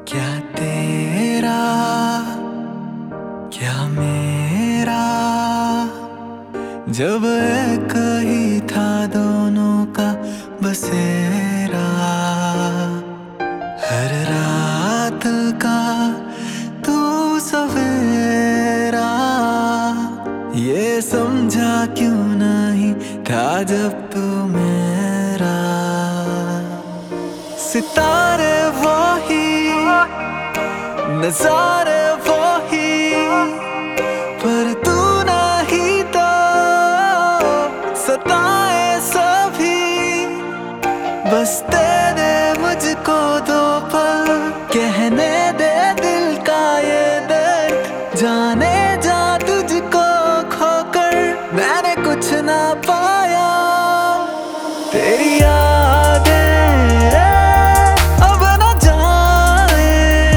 क्या तेरा क्या मेरा, जब एक ही था दोनों का बसेरा। हर रात का तू सवेरा, ये समझा क्यों नहीं था जब तू मेरा। सितारे वही, नजारे वही, पर तू नहीं तो सताए सभी। बस दे दे मुझको दो पल, कहने दे दिल का ये दर्द। जाने जा तुझको खोकर मैंने कुछ ना पाया। तेरी अब न जाए,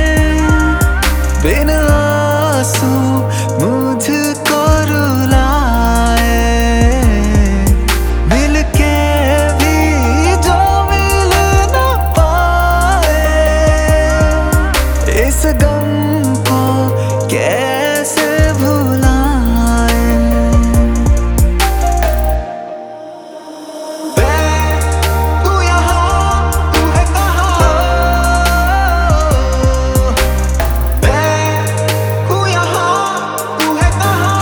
बिन आंसू मुझको रुलाए। मिलके भी जो मिल न पाए, इस गम को कैसे भुलाए। तू यहाँ, तू है कहाँ? मैं हूँ यहाँ, तू है कहाँ?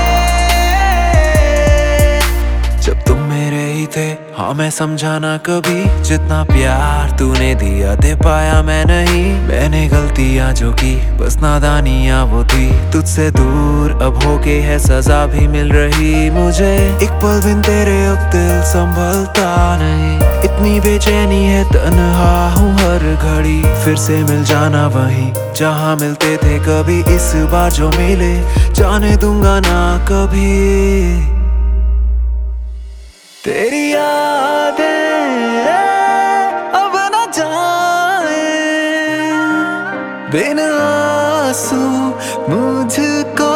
जब तुम मेरे ही थे, हाँ मैं समझा ना कभी। जितना प्यार तूने दिया दे पाया मैं नहीं। मैंने गलतियां जो की बस नादानियां वो थी। तुझसे दूर अब होके है सजा भी मिल रही मुझे। एक पल बिन तेरे अब दिल संभलता नहीं। इतनी बेचैनी है, तन्हा हूँ हर घड़ी। फिर से मिल जाना वहीं जहाँ मिलते थे कभी। इस बार जो मिले जाने दूंगा ना कभी। तेरी यादें अब न जाए, बिन आंसू मुझको